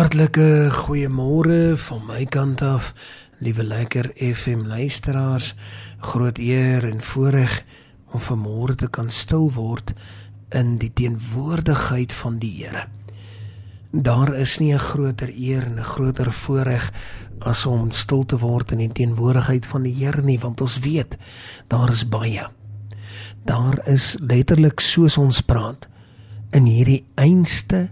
Hartlike goeiemôre van my kant af, liewe Lekker FM luisteraars. Groot eer en voorreg om vanmôre te kan stil word in die teenwoordigheid van die Here. Daar is nie 'n groter eer en 'n groter voorreg as om stil te word in die teenwoordigheid van die Here nie, want ons weet, daar is baie. Daar is letterlik soos ons praat, in hierdie einste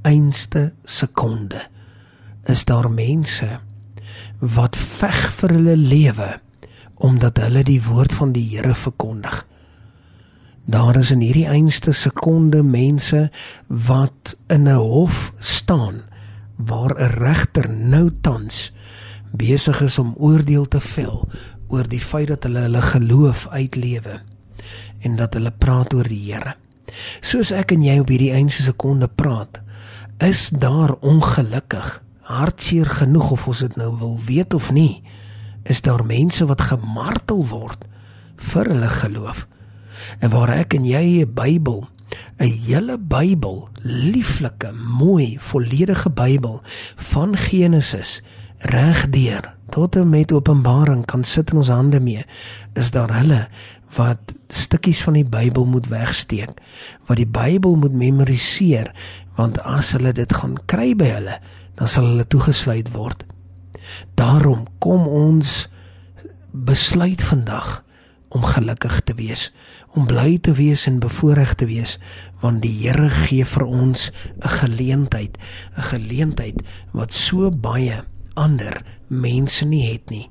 sekonde, is daar mense wat veg vir hulle lewe, omdat hulle die woord van die Here verkondig. Daar is in hierdie einste sekonde mense wat in 'n hof staan, waar 'n regter nou tans besig is om oordeel te vel oor die feit dat hulle hulle geloof uitlewe, en dat hulle praat oor die Here. Soos ek en jy op hierdie einste sekonde praat, is daar ongelukkig, hartseer genoeg of ons dit nou wil weet of nie, is daar mense wat gemartel word vir hulle geloof. En waar ek en jy 'n Bybel, 'n hele Bybel, lieflike, mooi, volledige Bybel, van Genesis, regdeur, tot en met Openbaring kan sit in ons hande mee, is daar hulle wat stukkies van die Bybel moet wegsteek, wat die Bybel moet memoriseer, want as hulle dit gaan kry by hulle, dan sal hulle toegesluit word. Daarom kom ons besluit vandag om gelukkig te wees, om bly te wees en bevoorreg te wees, want die Here gee vir ons 'n geleentheid wat so baie ander mense nie het nie.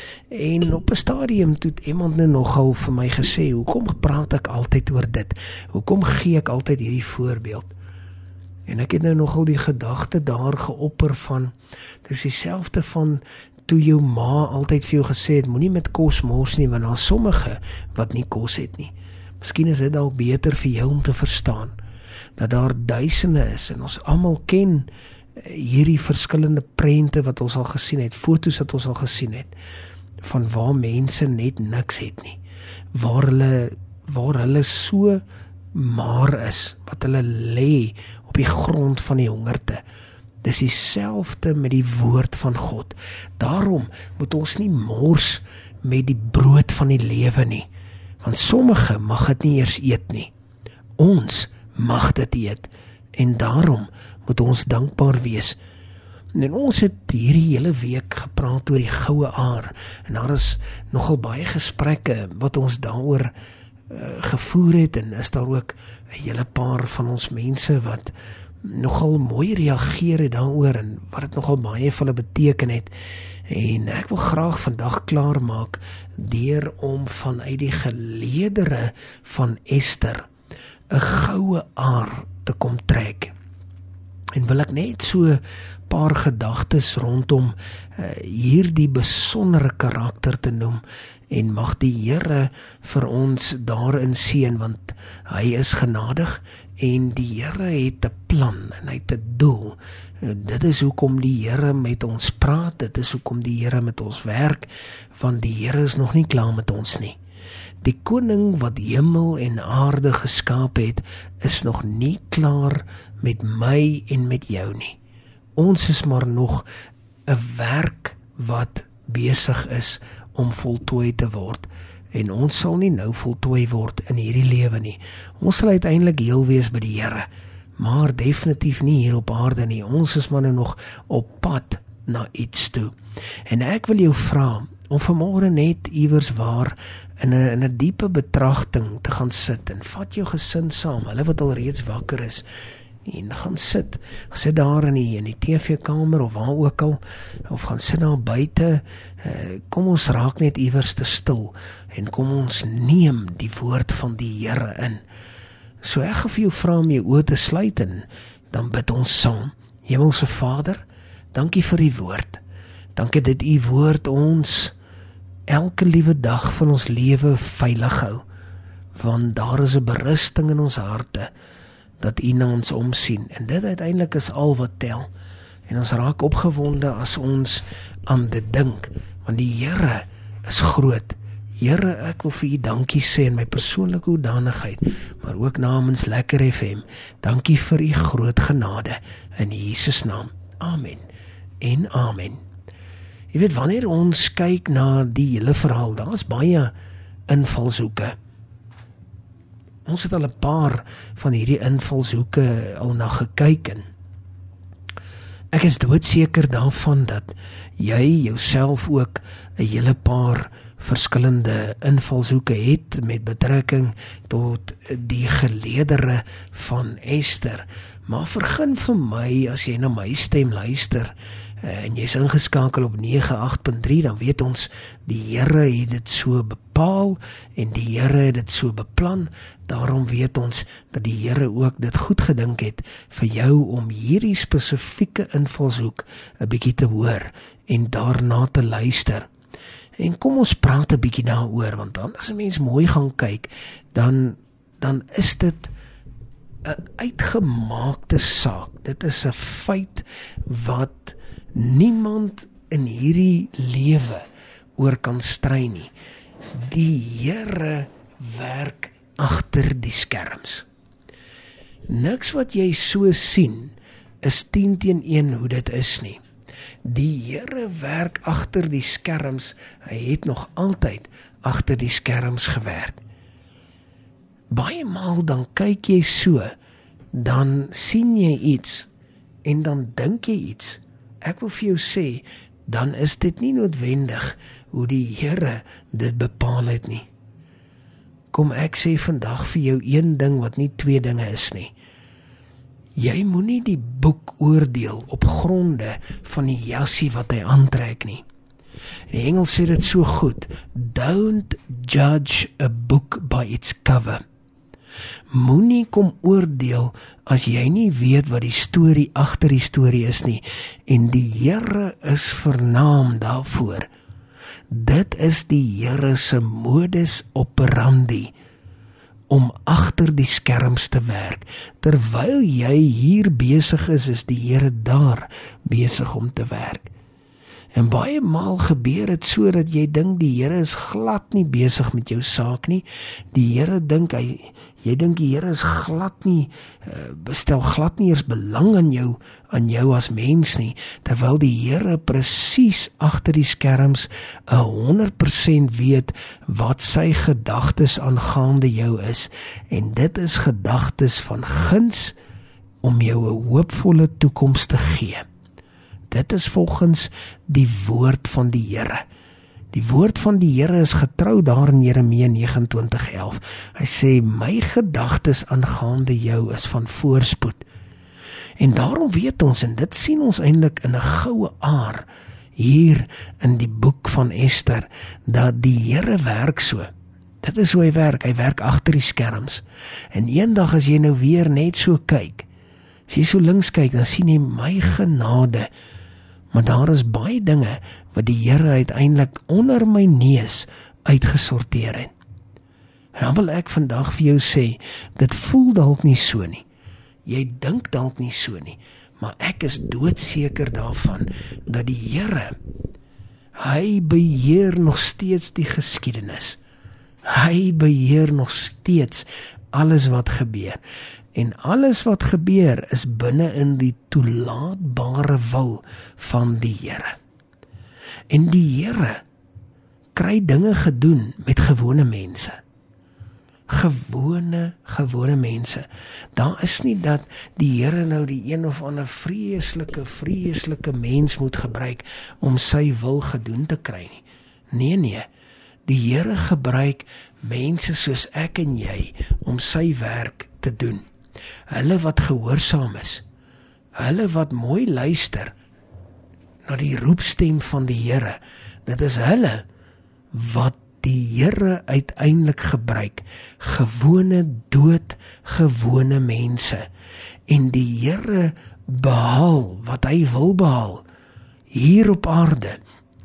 En op 'n stadium toe het iemand nou nogal vir my gesê, hoekom praat ek altyd oor dit? Hoekom gee ek altyd hierdie voorbeeld? En ek het nou nogal die gedagte daar geopper van, dit is dieselfde van toe jou ma altyd vir jou gesê het, moenie met kos mors nie, want daar is sommige wat nie kos het nie. Miskien is dit dalk beter vir jou om te verstaan, dat daar duisende is, en ons almal ken hierdie verskillende prente wat ons al gesien het, foto's wat ons al gesien het, van waar mense net niks het nie, waar hulle so maar is, wat hulle lê op die grond van die hongerte. Dis dieselfde met die woord van God. Daarom moet ons nie mors met die brood van die lewe nie, want sommige mag dit nie eers eet nie. Ons mag dit eet, en daarom moet ons dankbaar wees. En ons het hierdie hele week gepraat oor die goue aar, en daar is nogal baie gesprekke wat ons daaroor gevoer het, en is daar ook 'n hele paar van ons mense wat nogal mooi reageer het daaroor, en wat het nogal baie vir hulle beteken het. En ek wil graag vandag klaar maak deur om vanuit die geleedere van Ester 'n goue aar te kom trek. En wil ek net so paar gedagtes rondom hierdie besondere karakter te noem, en mag die Here vir ons daarin seën, want hy is genadig, en die Here het 'n plan, en hy het 'n doel. Dit is hoekom die Here met ons praat, dit is hoekom die Here met ons werk, want die Here is nog nie klaar met ons nie. Die koning wat hemel en aarde geskaap het, is nog nie klaar met my en met jou nie. Ons is maar nog 'n werk wat besig is om voltooi te word, en ons sal nie nou voltooi word in hierdie lewe nie. Ons sal uiteindelik heel wees by die Here, maar definitief nie hier op aarde nie. Ons is maar nou nog op pad na iets toe. En ek wil jou vra om vanmôre net iewers waar in 'n diepe betragting te gaan sit, en vat jou gesin saam, hulle wat al reeds wakker is, en gaan sit daar in die TV-kamer of waar ook al, of gaan sit daar buite. Kom ons raak net iewers te stil, en kom ons neem die woord van die Here in. So ek gaan vir jou vra om jou oë te sluit, en dan bid ons saam. Hemelse Vader, dankie vir die woord. Dankie dat u woord ons elke liewe dag van ons lewe veilig hou, want daar is 'n berusting in ons harte, dat u na ons omsien, en dit uiteindelik is al wat tel, en ons raak opgewonde as ons aan dit dink, want die Here is groot. Here, ek wil vir u dankie sê in my persoonlike hoedanigheid, maar ook namens Lekker FM, dankie vir u groot genade, in Jesus naam, amen en amen. Jy weet, wanneer ons kyk na die hele verhaal, daar is baie invalshoeke. Ons het al 'n paar van hierdie invalshoeke al na gekyk en ek is doodseker daarvan dat jy jouself ook 'n hele paar verskillende invalshoeke het met betrekking tot die geleedere van Ester. Maar vergun vir my, as jy na my stem luister, en jy is ingeskakel op 98.3, dan weet ons, die Here het dit so bepaal, en die Here het dit so beplan, daarom weet ons, dat die Here ook dit goed gedink het, vir jou om hierdie spesifieke invalshoek, 'n bietjie te hoor, en daarna te luister. En kom ons praat 'n bietjie daaroor, want dan as 'n mens mooi gaan kyk, dan is dit 'n uitgemaakte saak. Dit is 'n feit wat niemand in hierdie lewe oor kan stry nie. Die Here werk agter die skerms. Niks wat jy so sien is 10 teen 1 hoe dit is nie. Die Here werk agter die skerms. Hy het nog altyd agter die skerms gewerk. Baie maal dan kyk jy so, dan sien jy iets en dan dink jy iets. Ek wil vir jou sê, dan is dit nie noodwendig hoe die Here dit bepaal het nie. Kom ek sê vandag vir jou een ding wat nie twee dinge is nie. Jy moenie die boek oordeel op gronde van die jassie wat hy aantrek nie. Die Engels sê dit so goed, don't judge a book by its cover. Moenie kom oordeel as jy nie weet wat die storie agter die storie is nie, en die Here is vernaam daarvoor. Dit is die Here se modus operandi, om agter die skerms te werk. Terwyl jy hier besig is die Here daar besig om te werk. En baie maal gebeur dit so dat jy dink die Here is glad nie besig met jou saak nie. Die Here dink jy dink die Here is glad nie, bestel glad nie eers belang aan jou as mens nie, terwyl die Here presies agter die skerms 100% weet wat sy gedagtes aangaande jou is, en dit is gedagtes van guns om jou 'n hoopvolle toekoms te gee. Dit is volgens die woord van die Here. Die woord van die Here is getrou daar in Jeremia 29:11. Hy sê, my gedagtes aangaande jou is van voorspoed. En daarom weet ons, en dit sien ons eintlik in 'n goue aar, hier in die boek van Ester, dat die Here werk so. Dit is hoe hy werk agter die skerms. En eendag as jy nou weer net so kyk, as jy so links kyk, dan sien jy my genade. Maar daar is baie dinge wat die Here uiteindelik onder my neus uitgesorteer het. En dan wil ek vandag vir jou sê, dit voel dalk nie so nie. Jy dink dalk nie so nie, maar ek is doodseker daarvan dat die Here, hy beheer nog steeds die geskiedenis. Hy beheer nog steeds alles wat gebeur. En alles wat gebeur is binne in die toelaatbare wil van die Here. En die Here kry dinge gedoen met gewone mense. Gewone mense. Daar is nie dat die Here nou die een of ander vreeslike mens moet gebruik om sy wil gedoen te kry nie. Nee, die Here gebruik mense soos ek en jy om sy werk te doen. Hulle wat gehoorsaam is, hulle wat mooi luister na die roepstem van die Here, dit is hulle wat die Here uiteindelik gebruik, doodgewone mense, en die Here behaal wat hy wil behaal, hier op aarde,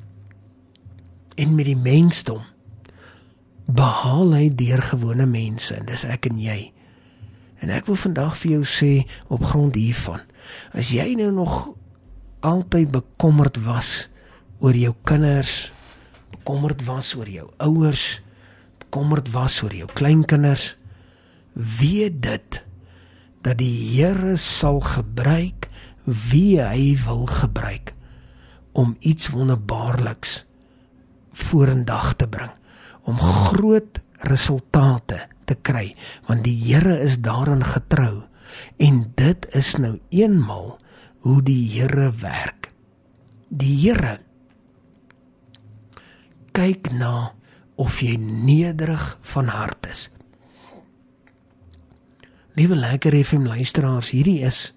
en met die mensdom, behaal hy deur gewone mense, en dis ek en jy. En ek wil vandag vir jou sê, op grond hiervan, as jy nou nog altyd bekommerd was oor jou kinders, bekommerd was oor jou ouers, bekommerd was oor jou kleinkinders, weet dit, dat die Here sal gebruik wie hy wil gebruik om iets wonderbaarliks vorendag te bring, om groot resultate te kry, want die Here is daarin getrou, en dit is nou eenmal hoe die Here werk. Die Here kyk na of jy nederig van hart is. Liewe Lekker FM luisteraars, hierdie is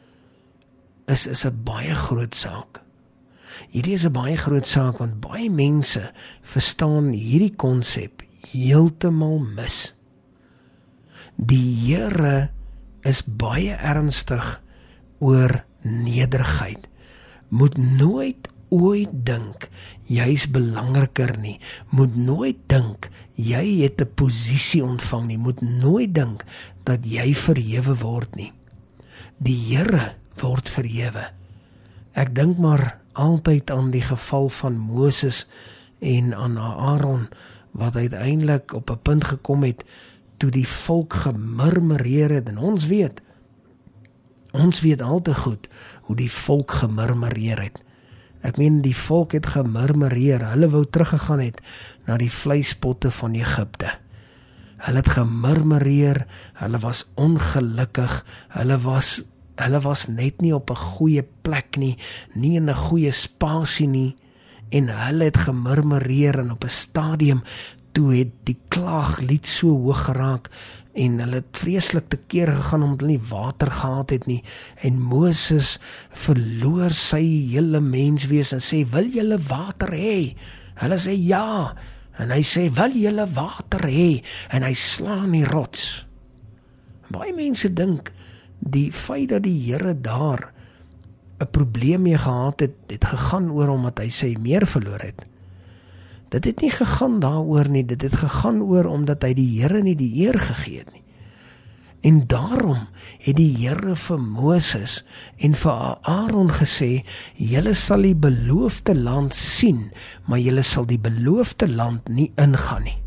'n baie groot saak. Hierdie is 'n baie groot saak, want baie mense verstaan hierdie konsep heeltemal mis. Die Here is baie ernstig oor nederigheid. Moet nooit ooit dink, jy's belangriker nie. Moet nooit dink, jy het 'n posisie ontvang nie. Moet nooit dink, dat jy verhewe word nie. Die Here word verhewe. Ek dink maar altyd aan die geval van Moses en aan Aaron, wat uiteindelik op 'n punt gekom het, toe die volk gemurmureer het, en ons weet al te goed, hoe die volk gemurmureer het. Ek meen, die volk het gemurmureer, hulle wou teruggegaan het, na die vleispotte van Egipte. Hulle het gemurmureer, hulle was ongelukkig, hulle was net nie op 'n goeie plek nie, nie in 'n goeie spasie nie, en hulle het gemurmureer, en op 'n stadium, toe het die klaaglied so hoog geraak, en hulle het vreeslik te keer gegaan, omdat hulle nie water gehad het nie, en Moses verloor sy hele menswees, en sê, wil julle water hê? Hulle sê ja, en hy sê, wil julle water hê? En hy slaan die rots. Baie mense dink, die feit dat die Here daar 'n probleem mee gehad het, het gegaan oor omdat hy sy meer verloor het. Dit het nie gegaan daaroor nie, dit het gegaan oor omdat hy die Here nie die eer gegee het nie. En daarom het die Here vir Moses en vir Aaron gesê, julle sal die beloofde land sien, maar julle sal die beloofde land nie ingaan nie.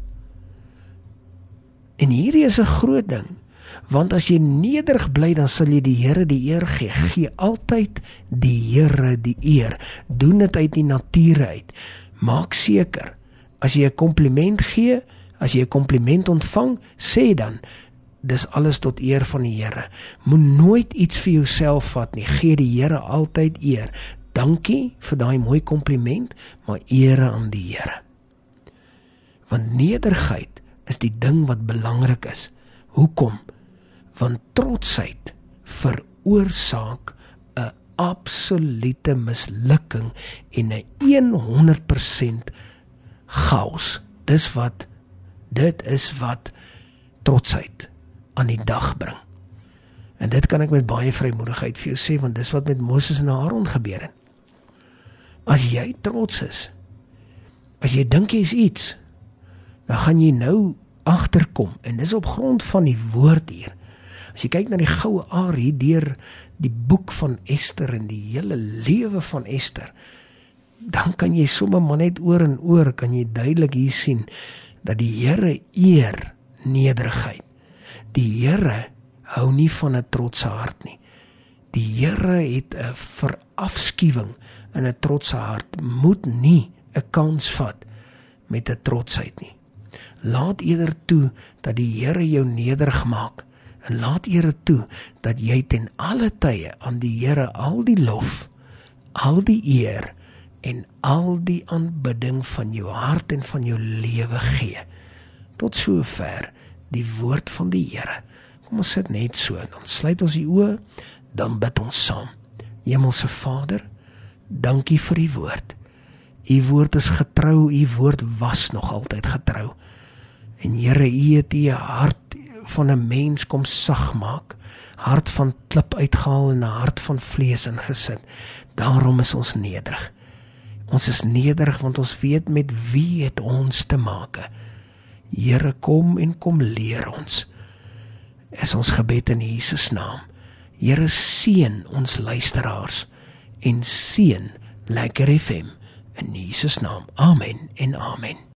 En hierdie is 'n groot ding, want as jy nederig bly, dan sal jy die Here die eer gee. Gee altyd die Here die eer. Doen dit uit die nature uit. Maak seker, as jy 'n kompliment gee, as jy 'n kompliment ontvang, sê dan, dis alles tot eer van die Here. Moet nooit iets vir jouself vat nie. Gee die Here altyd eer. Dankie vir daai mooi kompliment, maar ere aan die Here. Want nederigheid is die ding wat belangrik is. Hoekom? Want trotsheid veroorsaak 'n absolute mislukking en 'n 100% chaos. Dit is wat trotsheid aan die dag bring. En dit kan ek met baie vrymoedigheid vir jou sê, want dis wat met Moses en Aaron gebeur het. As jy trots is, as jy dink jy is iets, dan gaan jy nou agterkom, en dis op grond van die woord hier. As jy kyk na die goue aar hier deur die boek van Ester en die hele lewe van Ester, dan kan jy sommer maar net oor en oor, kan jy duidelik hier sien, dat die Here eer nederigheid. Die Here hou nie van 'n trotse hart nie. Die Here het 'n verafskuwing in 'n trotse hart. Moet nie 'n kans vat met 'n trotsheid nie. Laat eerder toe dat die Here jou nederig maak, en laat eerder toe dat jy ten alle tye aan die Here al die lof, al die eer en al die aanbidding van jou hart en van jou lewe gee. Tot sover die woord van die Here. Kom ons sit net so, dan sluit ons die oë, dan bid ons saam. Hemelse Vader, dankie vir die woord. U woord is getrou, u woord was nog altyd getrou. En Here, u het u hart van 'n mens kom sag maak, hart van klip uitgehaal en 'n hart van vlees ingesit. Daarom is ons nederig. Ons is nederig want ons weet met wie het ons te make. Here, kom en kom leer ons. Is ons gebed in Jesus naam. Here, seën ons luisteraars en seën Lekker FM in Jesus naam. Amen en amen.